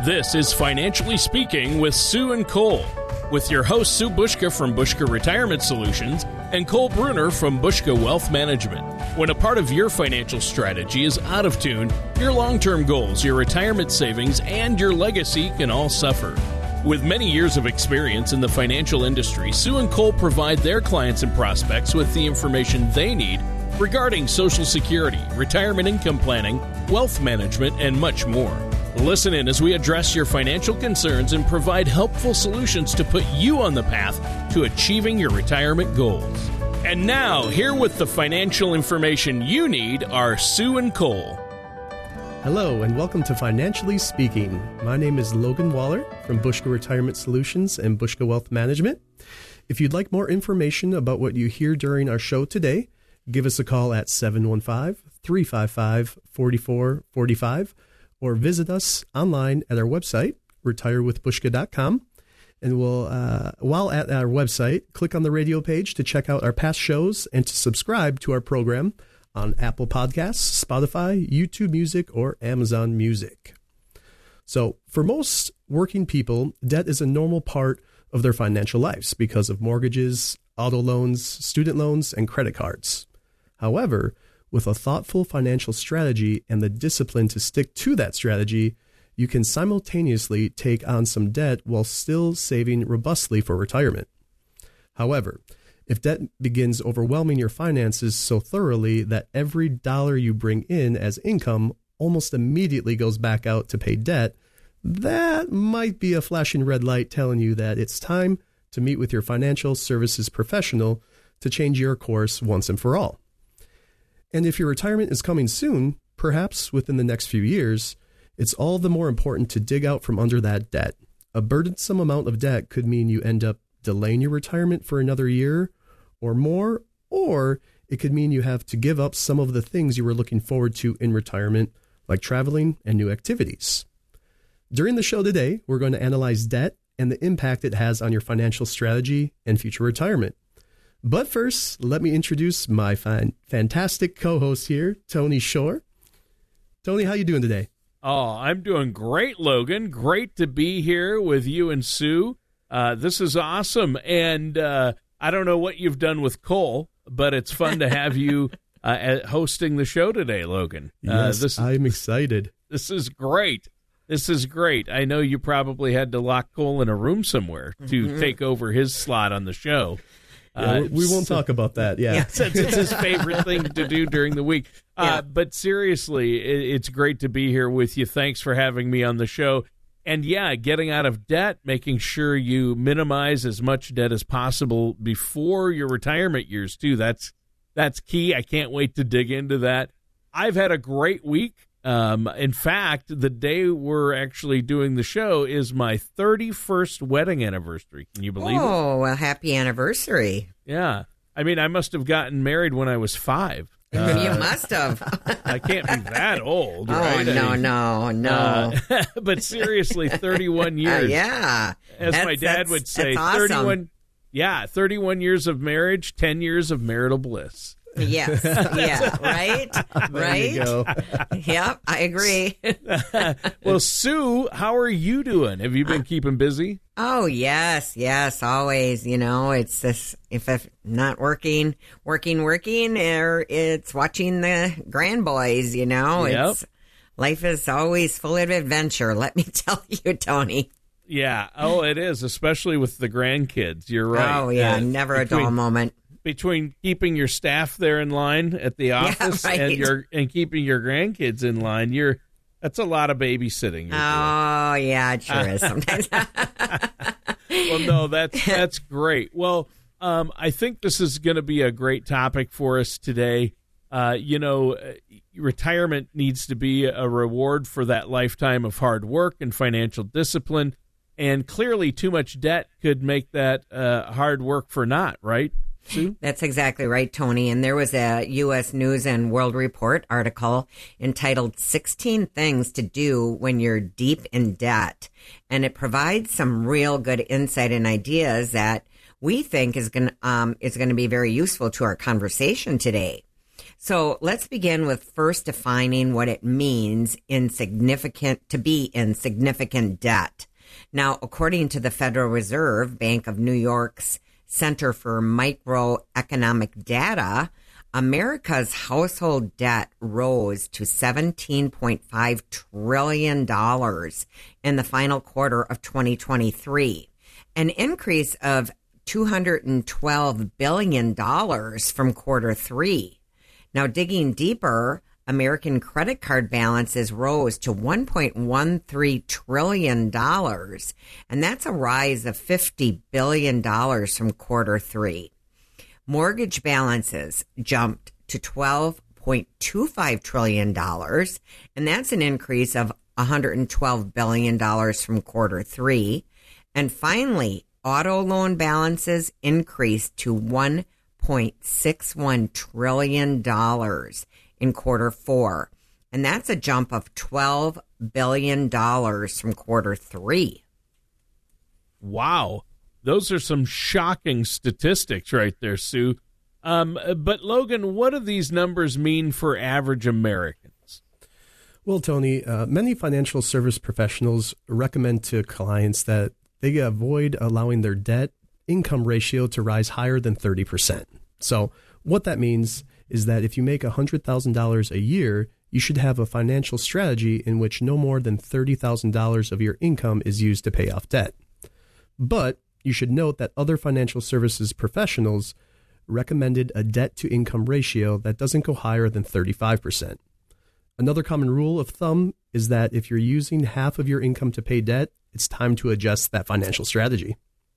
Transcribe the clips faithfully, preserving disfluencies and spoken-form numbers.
This is Financially Speaking with Sue and Cole, with your host Sue Bushka from Bushka Retirement Solutions and Cole Bruner from Bushka Wealth Management. When a part of your financial strategy is out of tune, your long-term goals, your retirement savings, and your legacy can all suffer. With many years of experience in the financial industry, Sue and Cole provide their clients and prospects with the information they need regarding Social Security, retirement income planning, wealth management, and much more. Listen in as we address your financial concerns and provide helpful solutions to put you on the path to achieving your retirement goals. And now, here with the financial information you need are Sue and Cole. Hello, and welcome to Financially Speaking. My name is Logan Waller from Bushka Retirement Solutions and Bushka Wealth Management. If you'd like more information about what you hear during our show today, give us a call at seven one five, three five five, four four four five or visit us online at our website, retire with bushka dot com. And we'll, uh, while at our website, click on the radio page to check out our past shows and to subscribe to our program on Apple Podcasts, Spotify, YouTube Music, or Amazon Music. So for most working people, debt is a normal part of their financial lives because of mortgages, auto loans, student loans, and credit cards. However, with a thoughtful financial strategy and the discipline to stick to that strategy, you can simultaneously take on some debt while still saving robustly for retirement. However, if debt begins overwhelming your finances so thoroughly that every dollar you bring in as income almost immediately goes back out to pay debt, that might be a flashing red light telling you that it's time to meet with your financial services professional to change your course once and for all. And if your retirement is coming soon, perhaps within the next few years, it's all the more important to dig out from under that debt. A burdensome amount of debt could mean you end up delaying your retirement for another year or more, or it could mean you have to give up some of the things you were looking forward to in retirement, like traveling and new activities. During the show today, we're going to analyze debt and the impact it has on your financial strategy and future retirement. But first, let me introduce my fan- fantastic co-host here, Tony Shore. Tony, how you doing today? Oh, I'm doing great, Logan. Great to be here with you and Sue. Uh, this is awesome. And uh, I don't know what you've done with Cole, but it's fun to have you uh, at hosting the show today, Logan. Uh, Yes, this, I'm excited. This is great. This is great. I know you probably had to lock Cole in a room somewhere to mm-hmm. take over his slot on the show. Yeah, uh, we won't talk about that. Yeah, yeah since it's his favorite thing to do during the week. Uh, yeah. But seriously, it, it's great to be here with you. Thanks for having me on the show. And yeah, getting out of debt, making sure you minimize as much debt as possible before your retirement years too. That's that's key. I can't wait to dig into that. I've had a great week. Um, in fact, the day we're actually doing the show is my thirty-first wedding anniversary. Can you believe oh, it? Oh, well, happy anniversary. Yeah. I mean, I must have gotten married when I was five. Uh, you must have. I can't be that old, oh, right? no, I mean, no, no. Uh, but seriously, thirty-one years. Uh, yeah. As that's, my dad would say, awesome. thirty-one Yeah, thirty-one years of marriage, ten years of marital bliss. Yes. Yeah. Right. Right. You go. Yep. I agree. Well, Sue, how are you doing? Have you been keeping busy? Oh, yes. Yes. Always. You know, it's this, if I'm not working, working, working, or it's watching the grandboys, you know, Yep. it's life is always full of adventure. Let me tell you, Tony. Yeah. Oh, it is, especially with the grandkids. You're right. Oh, yeah. Uh, Never a between, dull moment. Between keeping your staff there in line at the office yeah, right. and your and keeping your grandkids in line, you're that's a lot of babysitting. You're oh, doing. Yeah, it sure is sometimes. Well, no, that's that's great. Well, um, I think this is going to be a great topic for us today. Uh, you know, retirement needs to be a reward for that lifetime of hard work and financial discipline. And clearly too much debt could make that uh, hard work for naught, right, Sue? That's exactly right, Tony. And there was a U S News and World Report article entitled sixteen Things to Do When You're Deep in Debt. And it provides some real good insight and ideas that we think is going um, is going to be very useful to our conversation today. So let's begin with first defining what it means in significant to be in significant debt. Now, according to the Federal Reserve Bank of New York's Center for Microeconomic Data, America's household debt rose to seventeen point five trillion dollars in the final quarter of twenty twenty-three, an increase of two hundred twelve billion dollars from quarter three. Now, digging deeper, American credit card balances rose to one point one three trillion dollars, and that's a rise of fifty billion dollars from quarter three. Mortgage balances jumped to twelve point two five trillion dollars, and that's an increase of one hundred twelve billion dollars from quarter three. And finally, auto loan balances increased to one point six one trillion dollars in quarter four, and that's a jump of twelve billion dollars from quarter three. Wow. Those are some shocking statistics right there, Sue. Um, but, Logan, what do these numbers mean for average Americans? Well, Tony, uh, many financial service professionals recommend to clients that they avoid allowing their debt-income ratio to rise higher than thirty percent. So what that means is that if you make one hundred thousand dollars a year, you should have a financial strategy in which no more than thirty thousand dollars of your income is used to pay off debt. But you should note that other financial services professionals recommended a debt-to-income ratio that doesn't go higher than thirty-five percent. Another common rule of thumb is that if you're using half of your income to pay debt, it's time to adjust that financial strategy.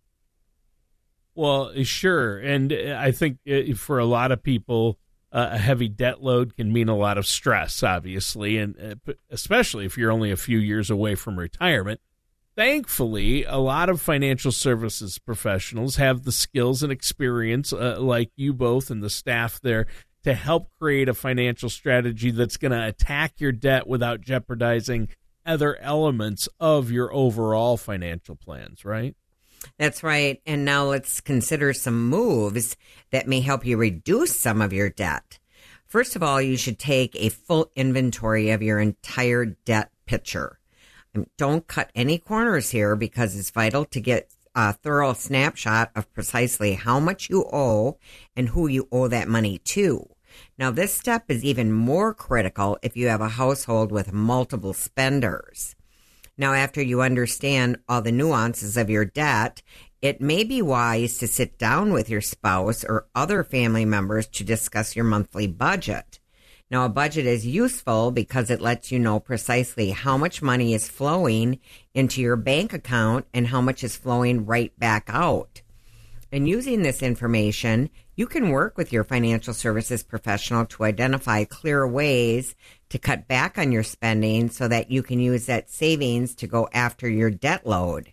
Well, sure. And I think for a lot of people, uh, a heavy debt load can mean a lot of stress, obviously, and uh, especially if you're only a few years away from retirement. Thankfully, a lot of financial services professionals have the skills and experience, uh, like you both and the staff there, to help create a financial strategy that's going to attack your debt without jeopardizing other elements of your overall financial plans, right? That's right. And now let's consider some moves that may help you reduce some of your debt. First of all, you should take a full inventory of your entire debt picture. Don't cut any corners here because it's vital to get a thorough snapshot of precisely how much you owe and who you owe that money to. Now, this step is even more critical if you have a household with multiple spenders. Now, after you understand all the nuances of your debt, it may be wise to sit down with your spouse or other family members to discuss your monthly budget. Now, a budget is useful because it lets you know precisely how much money is flowing into your bank account and how much is flowing right back out. And using this information, you can work with your financial services professional to identify clear ways to cut back on your spending so that you can use that savings to go after your debt load.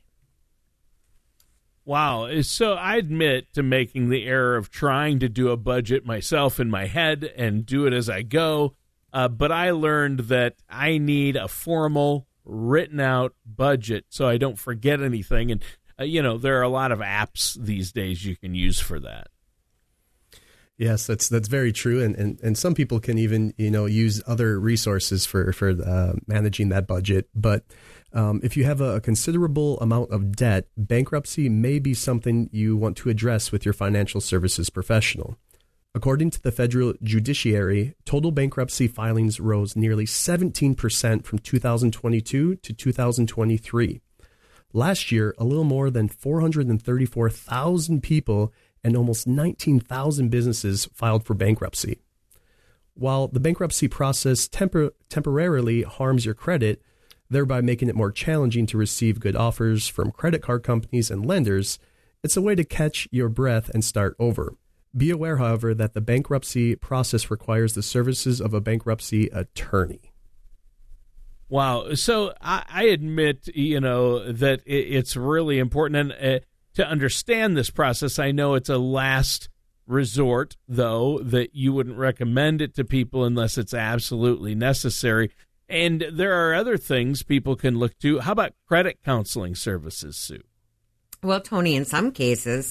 Wow. So I admit to making the error of trying to do a budget myself in my head and do it as I go. Uh, but I learned that I need a formal, written out budget so I don't forget anything. And, uh, you know, there are a lot of apps these days you can use for that. Yes, that's that's very true. And, and, and some people can even, you know, use other resources for, for uh, managing that budget. But Um, if you have a, a considerable amount of debt, bankruptcy may be something you want to address with your financial services professional. According to the federal judiciary, total bankruptcy filings rose nearly seventeen percent from two thousand twenty-two to two thousand twenty-three. Last year, a little more than four hundred thirty-four thousand people and almost nineteen thousand businesses filed for bankruptcy. While the bankruptcy process tempor- temporarily harms your credit, thereby making it more challenging to receive good offers from credit card companies and lenders, it's a way to catch your breath and start over. Be aware, however, that the bankruptcy process requires the services of a bankruptcy attorney. Wow. So I, I admit, you know, that it, it's really important. And uh, to understand this process, I know it's a last resort, though, that you wouldn't recommend it to people unless it's absolutely necessary. And there are other things people can look to. How about credit counseling services, Sue? Well, Tony, in some cases,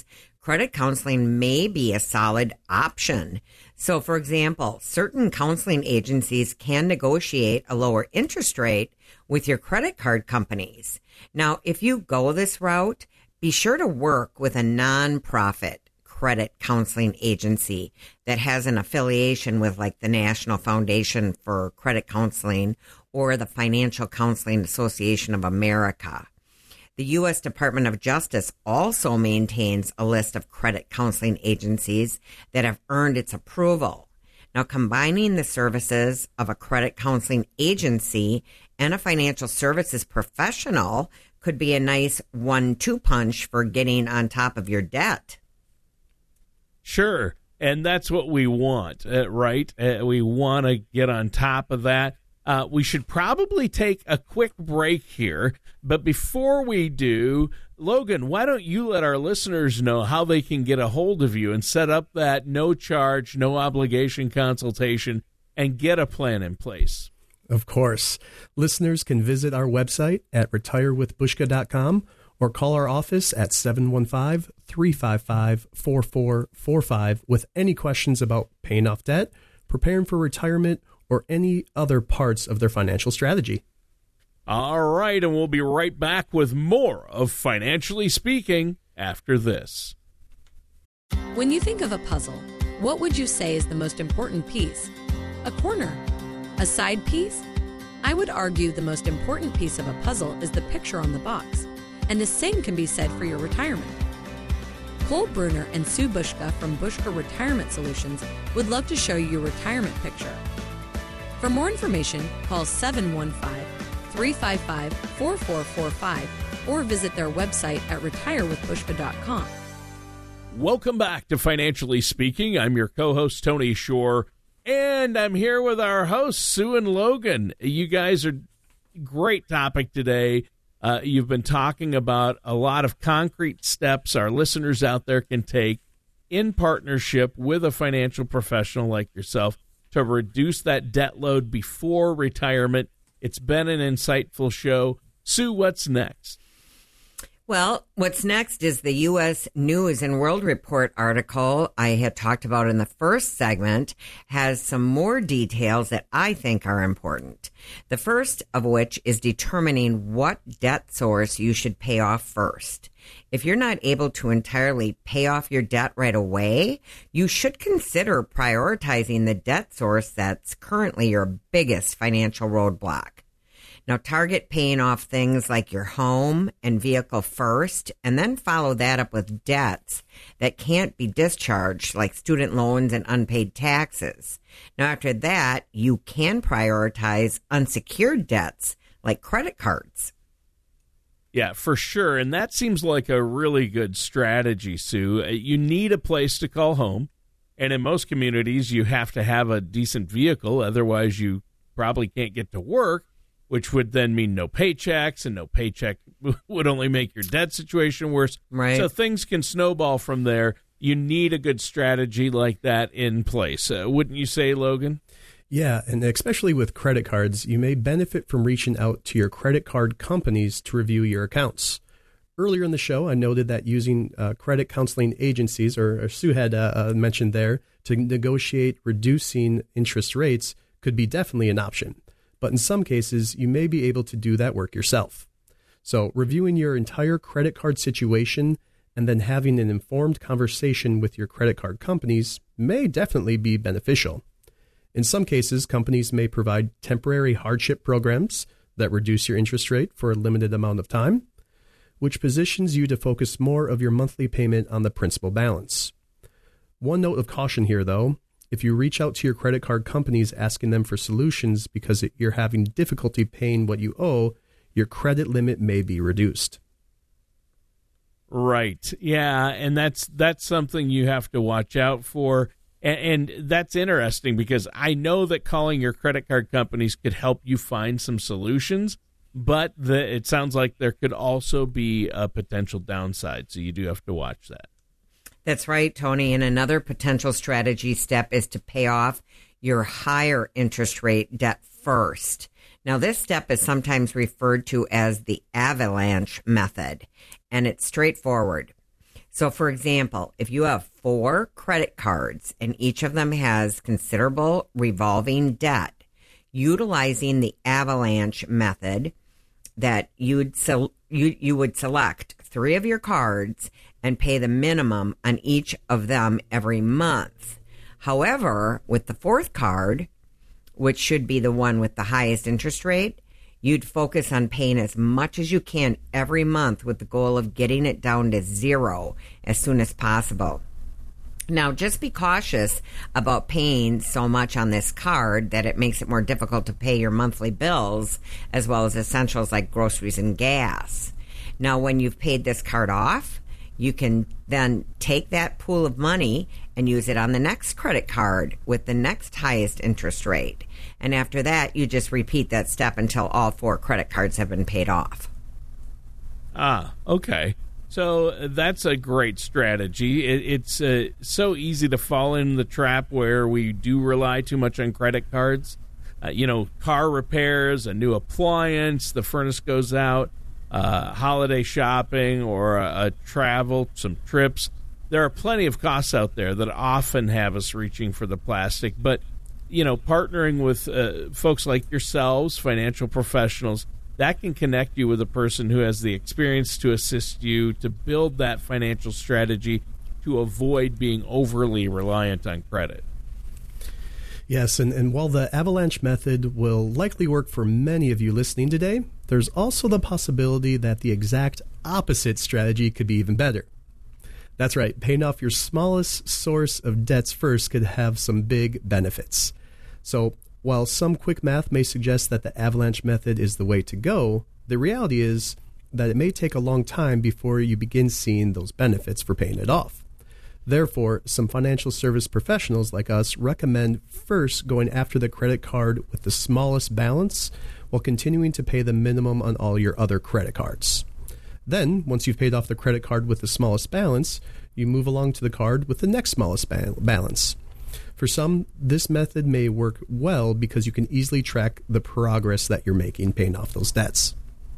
credit counseling may be a solid option. So, for example, certain counseling agencies can negotiate a lower interest rate with your credit card companies. Now, if you go this route, be sure to work with a nonprofit credit counseling agency that has an affiliation with like the National Foundation for Credit Counseling or the Financial Counseling Association of America. The U S Department of Justice also maintains a list of credit counseling agencies that have earned its approval. Now, combining the services of a credit counseling agency and a financial services professional could be a nice one two punch for getting on top of your debt. Sure, and that's what we want, uh, right? Uh, we want to get on top of that. Uh, we should probably take a quick break here, but before we do, Logan, why don't you let our listeners know how they can get a hold of you and set up that no-charge, no-obligation consultation and get a plan in place? Of course. Listeners can visit our website at retire with bushka dot com or call our office at seven one five, three five five, four four four five with any questions about paying off debt, preparing for retirement, or any other parts of their financial strategy. All right, and we'll be right back with more of Financially Speaking after this. When you think of a puzzle, what would you say is the most important piece? A corner? A side piece? I would argue the most important piece of a puzzle is the picture on the box, and the same can be said for your retirement. Cole Bruner and Sue Bushka from Bushka Retirement Solutions would love to show you your retirement picture. For more information, call seven one five, three five five, four four four five or visit their website at retire with bushka dot com. Welcome back to Financially Speaking. I'm your co-host, Tony Shore, and I'm here with our hosts, Sue and Logan. You guys are great topic today. Uh, you've been talking about a lot of concrete steps our listeners out there can take in partnership with a financial professional like yourself to reduce that debt load before retirement. It's been an insightful show. Sue, what's next? Well, what's next is the U S News and World Report article I had talked about in the first segment has some more details that I think are important. The first of which is determining what debt source you should pay off first. If you're not able to entirely pay off your debt right away, you should consider prioritizing the debt source that's currently your biggest financial roadblock. Now, target paying off things like your home and vehicle first, and then follow that up with debts that can't be discharged, like student loans and unpaid taxes. Now, after that, you can prioritize unsecured debts like credit cards. Yeah, for sure. And that seems like a really good strategy, Sue. You need a place to call home. And in most communities, you have to have a decent vehicle. Otherwise, you probably can't get to work, which would then mean no paychecks, and no paycheck would only make your debt situation worse. Right. So things can snowball from there. You need a good strategy like that in place. Uh, wouldn't you say, Logan? Yeah, and especially with credit cards, you may benefit from reaching out to your credit card companies to review your accounts. Earlier in the show, I noted that using uh, credit counseling agencies, or, or Sue had uh, uh, mentioned there, to negotiate reducing interest rates could be definitely an option. But in some cases, you may be able to do that work yourself. So reviewing your entire credit card situation and then having an informed conversation with your credit card companies may definitely be beneficial. In some cases, companies may provide temporary hardship programs that reduce your interest rate for a limited amount of time, which positions you to focus more of your monthly payment on the principal balance. One note of caution here, though. If you reach out to your credit card companies asking them for solutions because you're having difficulty paying what you owe, your credit limit may be reduced. Right. Yeah, and that's that's something you have to watch out for. And, and that's interesting because I know that calling your credit card companies could help you find some solutions, but the, it sounds like there could also be a potential downside, so you do have to watch that. That's right, Tony. And another potential strategy step is to pay off your higher interest rate debt first. Now, this step is sometimes referred to as the avalanche method, and it's straightforward. So, for example, if you have four credit cards and each of them has considerable revolving debt, utilizing the avalanche method, that you'd so you you would select three of your cards and pay the minimum on each of them every month. However, with the fourth card, which should be the one with the highest interest rate, you'd focus on paying as much as you can every month with the goal of getting it down to zero as soon as possible. Now, just be cautious about paying so much on this card that it makes it more difficult to pay your monthly bills as well as essentials like groceries and gas. Now, when you've paid this card off, you can then take that pool of money and use it on the next credit card with the next highest interest rate. And after that, you just repeat that step until all four credit cards have been paid off. Ah, okay. So that's a great strategy. It, it's uh, so easy to fall in the trap where we do rely too much on credit cards. Uh, you know, car repairs, a new appliance, the furnace goes out, uh, holiday shopping, or a, a travel, some trips. There are plenty of costs out there that often have us reaching for the plastic. But, you know, partnering with uh, folks like yourselves, financial professionals, that can connect you with a person who has the experience to assist you to build that financial strategy to avoid being overly reliant on credit. Yes, and, and while the avalanche method will likely work for many of you listening today, there's also the possibility that the exact opposite strategy could be even better. That's right, paying off your smallest source of debts first could have some big benefits. So, while some quick math may suggest that the avalanche method is the way to go, the reality is that it may take a long time before you begin seeing those benefits for paying it off. Therefore, some financial service professionals like us recommend first going after the credit card with the smallest balance while continuing to pay the minimum on all your other credit cards. Then, once you've paid off the credit card with the smallest balance, you move along to the card with the next smallest ba- balance. For some, this method may work well because you can easily track the progress that you're making paying off those debts.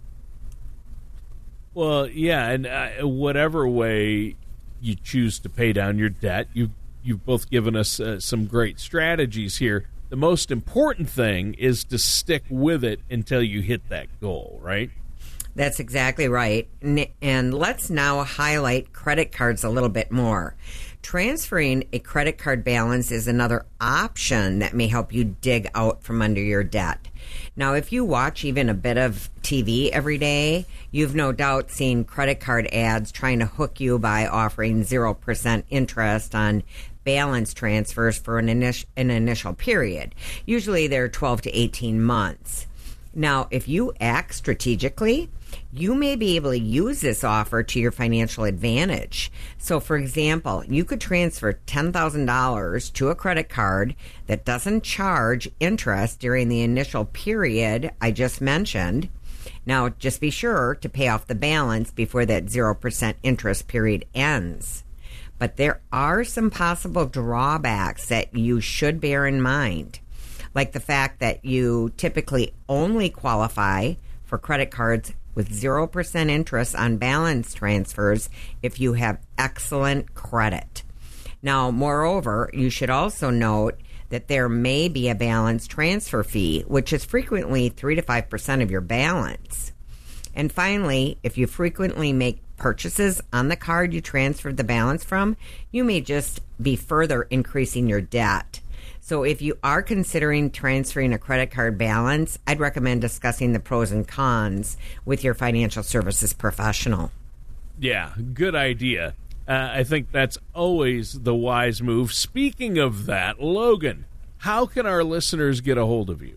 Well, yeah, and uh, whatever way you choose to pay down your debt, you've, you've both given us uh, some great strategies here. The most important thing is to stick with it until you hit that goal, right? That's exactly right. And let's now highlight credit cards a little bit more. Transferring a credit card balance is another option that may help you dig out from under your debt. Now, if you watch even a bit of T V every day, you've no doubt seen credit card ads trying to hook you by offering zero percent interest on balance transfers for an, init- an initial period. Usually they're twelve to eighteen months. Now, if you act strategically, you may be able to use this offer to your financial advantage. So, for example, you could transfer ten thousand dollars to a credit card that doesn't charge interest during the initial period I just mentioned. Now, just be sure to pay off the balance before that zero percent interest period ends. But there are some possible drawbacks that you should bear in mind, like the fact that you typically only qualify for credit cards with zero percent interest on balance transfers if you have excellent credit. Now, moreover, you should also note that there may be a balance transfer fee, which is frequently three to five percent of your balance. And finally, if you frequently make purchases on the card you transferred the balance from, you may just be further increasing your debt. So if you are considering transferring a credit card balance, I'd recommend discussing the pros and cons with your financial services professional. Yeah, good idea. Uh, I think that's always the wise move. Speaking of that, Logan, how can our listeners get a hold of you?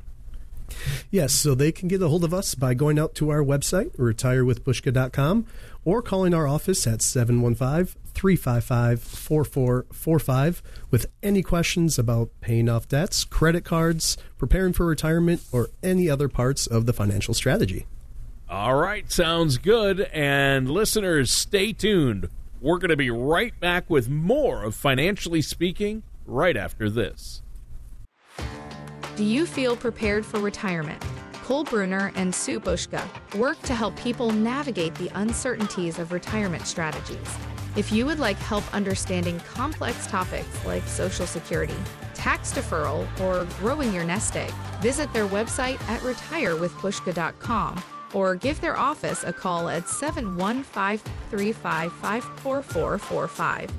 Yes, so they can get a hold of us by going out to our website, retire with bushka dot com, or calling our office at seven one five, three five five, four four four five with any questions about paying off debts, credit cards, preparing for retirement, or any other parts of the financial strategy. All right, sounds good. And listeners, stay tuned. We're going to be right back with more of Financially Speaking right after this. Do you feel prepared for retirement? Cole Bruner and Sue Bushka work to help people navigate the uncertainties of retirement strategies. If you would like help understanding complex topics like Social Security, tax deferral, or growing your nest egg, visit their website at retire with bushka dot com or give their office a call at seven one five, three five, five four four four five.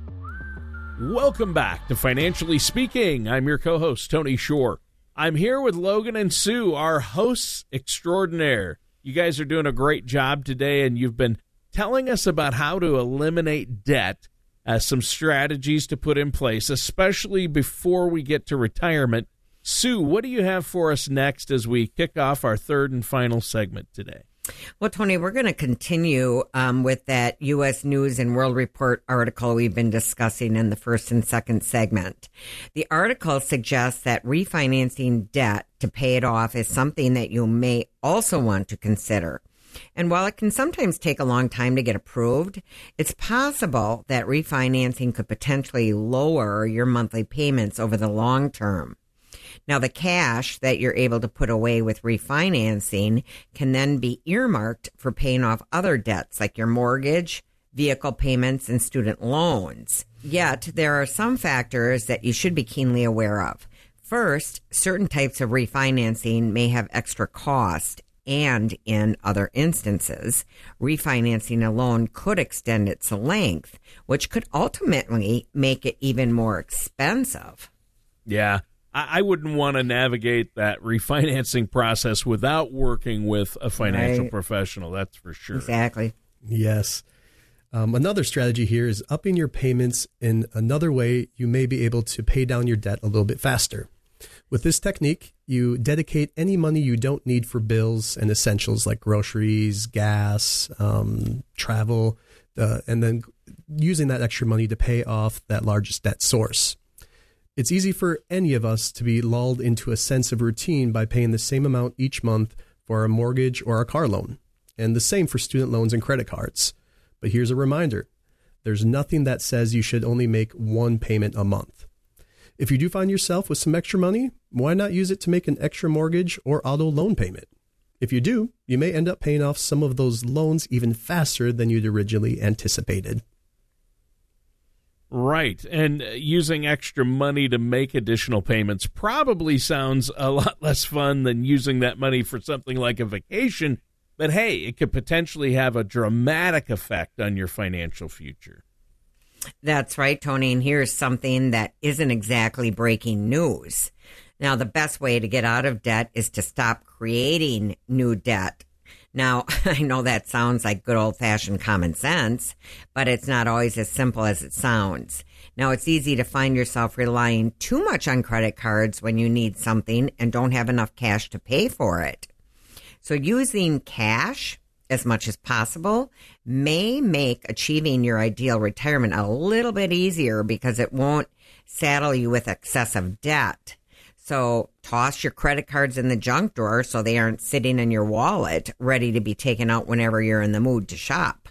Welcome back to Financially Speaking. I'm your co-host, Tony Shore. I'm here with Logan and Sue, our hosts extraordinaire. You guys are doing a great job today, and you've been telling us about how to eliminate debt, uh, some strategies to put in place, especially before we get to retirement. Sue, what do you have for us next as we kick off our third and final segment today? Well, Tony, we're going to continue um, with that U S News and World Report article we've been discussing in the first and second segment. The article suggests that refinancing debt to pay it off is something that you may also want to consider. And while it can sometimes take a long time to get approved, it's possible that refinancing could potentially lower your monthly payments over the long term. Now, the cash that you're able to put away with refinancing can then be earmarked for paying off other debts like your mortgage, vehicle payments, and student loans. Yet, there are some factors that you should be keenly aware of. First, certain types of refinancing may have extra cost. And in other instances, refinancing a loan could extend its length, which could ultimately make it even more expensive. Yeah, I, I wouldn't want to navigate that refinancing process without working with a financial Right. professional, that's for sure. Exactly. Yes. Um, another strategy here is upping your payments in another way you may be able to pay down your debt a little bit faster. With this technique, you dedicate any money you don't need for bills and essentials like groceries, gas, um, travel, uh, and then using that extra money to pay off that largest debt source. It's easy for any of us to be lulled into a sense of routine by paying the same amount each month for a mortgage or a car loan, and the same for student loans and credit cards. But here's a reminder. There's nothing that says you should only make one payment a month. If you do find yourself with some extra money, why not use it to make an extra mortgage or auto loan payment? If you do, you may end up paying off some of those loans even faster than you'd originally anticipated. Right, and using extra money to make additional payments probably sounds a lot less fun than using that money for something like a vacation, but hey, it could potentially have a dramatic effect on your financial future. That's right, Tony. And here's something that isn't exactly breaking news. Now, the best way to get out of debt is to stop creating new debt. Now, I know that sounds like good old-fashioned common sense, but it's not always as simple as it sounds. Now, it's easy to find yourself relying too much on credit cards when you need something and don't have enough cash to pay for it. So using cash as much as possible may make achieving your ideal retirement a little bit easier because it won't saddle you with excessive debt. So toss your credit cards in the junk drawer so they aren't sitting in your wallet ready to be taken out whenever you're in the mood to shop.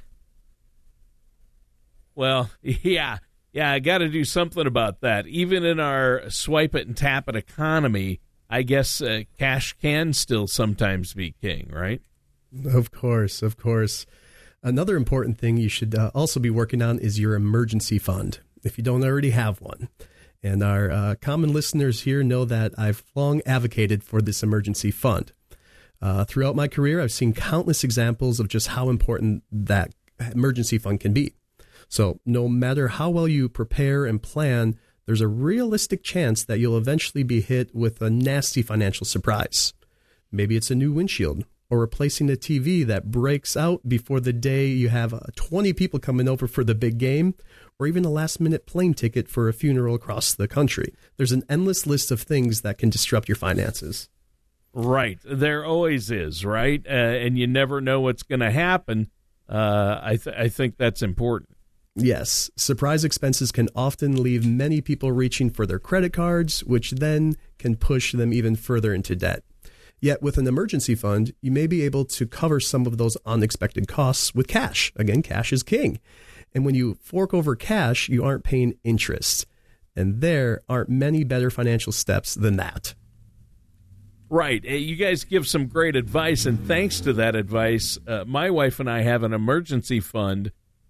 Well, yeah, yeah, I got to do something about that. Even in our swipe it and tap it economy, I guess uh, cash can still sometimes be king, right? Of course, of course. Another important thing you should uh, also be working on is your emergency fund, if you don't already have one. And our uh, common listeners here know that I've long advocated for this emergency fund. Uh, throughout my career, I've seen countless examples of just how important that emergency fund can be. So no matter how well you prepare and plan, there's a realistic chance that you'll eventually be hit with a nasty financial surprise. Maybe it's a new windshield, or replacing a T V that breaks out before the day you have uh, twenty people coming over for the big game, or even a last-minute plane ticket for a funeral across the country. There's an endless list of things that can disrupt your finances. Right. There always is, right? Uh, and you never know what's going to happen. Uh, I, th- I think that's important. Yes, surprise expenses can often leave many people reaching for their credit cards, which then can push them even further into debt. Yet with an emergency fund, you may be able to cover some of those unexpected costs with cash. Again, cash is king. And when you fork over cash, you aren't paying interest. And there aren't many better financial steps than that. Right. You guys give some great advice, and thanks to that advice, uh, my wife and I have an emergency fund,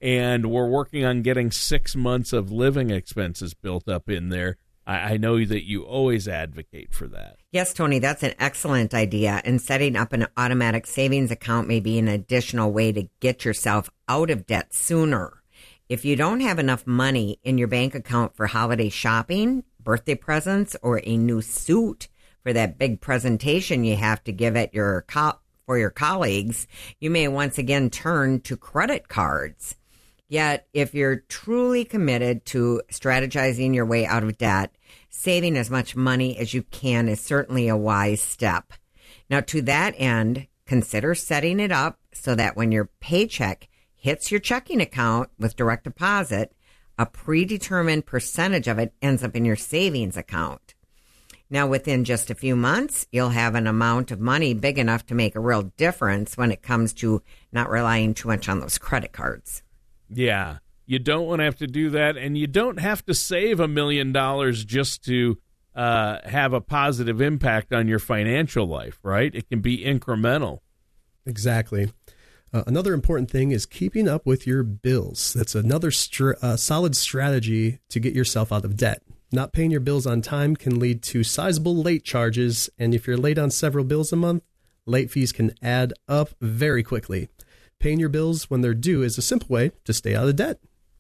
and we're working on getting six months of living expenses built up in there. I, I know that you always advocate for that. Yes, Tony, that's an excellent idea. And setting up an automatic savings account may be an additional way to get yourself out of debt sooner. If you don't have enough money in your bank account for holiday shopping, birthday presents, or a new suit for that big presentation you have to give at your co- for your colleagues, you may once again turn to credit cards. Yet, if you're truly committed to strategizing your way out of debt, saving as much money as you can is certainly a wise step. Now, to that end, consider setting it up so that when your paycheck hits your checking account with direct deposit, a predetermined percentage of it ends up in your savings account. Now, within just a few months, you'll have an amount of money big enough to make a real difference when it comes to not relying too much on those credit cards. Yeah, you don't want to have to do that, and you don't have to save a million dollars just to uh, have a positive impact on your financial life, right? It can be incremental. Exactly. Uh, another important thing is keeping up with your bills. That's another str- uh, solid strategy to get yourself out of debt. Not paying your bills on time can lead to sizable late charges, and if you're late on several bills a month, late fees can add up very quickly. Paying your bills when they're due is a simple way to stay out of debt.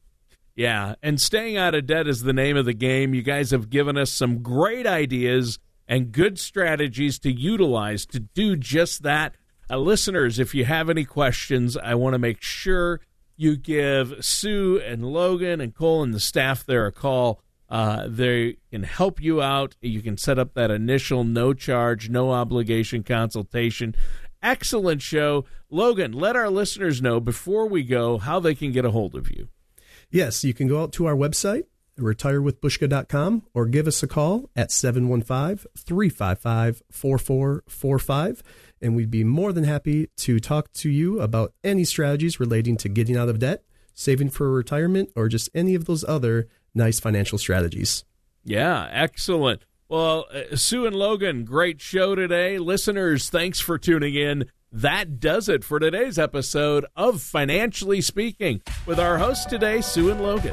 Yeah, and staying out of debt is the name of the game. You guys have given us some great ideas and good strategies to utilize to do just that. Uh, listeners, if you have any questions, I want to make sure you give Sue and Logan and Cole and the staff there a call. Uh, they can help you out. You can set up that initial no charge, no obligation consultation. Excellent show. Logan, let our listeners know before we go how they can get a hold of you. Yes, you can go out to our website, retire with bushka dot com, or give us a call at seven one five, three five five, four four four five. And we'd be more than happy to talk to you about any strategies relating to getting out of debt, saving for retirement, or just any of those other nice financial strategies. Yeah, excellent. Well, uh, Sue and Logan, great show today. Listeners, thanks for tuning in. That does it for today's episode of Financially Speaking with our hosts today, Sue and Logan.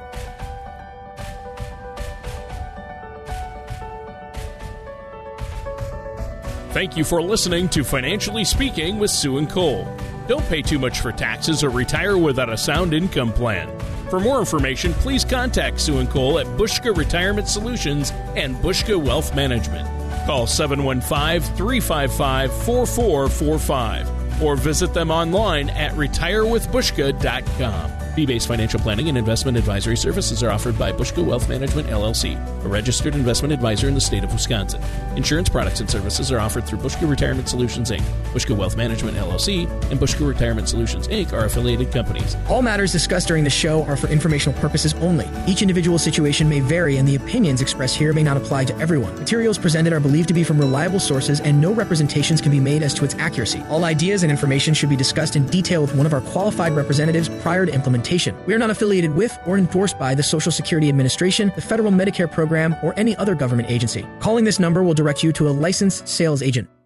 Thank you for listening to Financially Speaking with Sue and Cole. Don't pay too much for taxes or retire without a sound income plan. For more information, please contact Sue and Cole at Bushka Retirement Solutions and Bushka Wealth Management. Call seven one five, three five five, four four four five or visit them online at retire with bushka dot com. Fee-based financial planning and investment advisory services are offered by Bushka Wealth Management, L L C, a registered investment advisor in the state of Wisconsin. Insurance products and services are offered through Bushka Retirement Solutions, Incorporated. Bushka Wealth Management, L L C, and Bushka Retirement Solutions, Incorporated are affiliated companies. All matters discussed during the show are for informational purposes only. Each individual situation may vary, and the opinions expressed here may not apply to everyone. Materials presented are believed to be from reliable sources, and no representations can be made as to its accuracy. All ideas and information should be discussed in detail with one of our qualified representatives prior to implementation. We are not affiliated with or endorsed by the Social Security Administration, the Federal Medicare Program, or any other government agency. Calling this number will direct you to a licensed sales agent.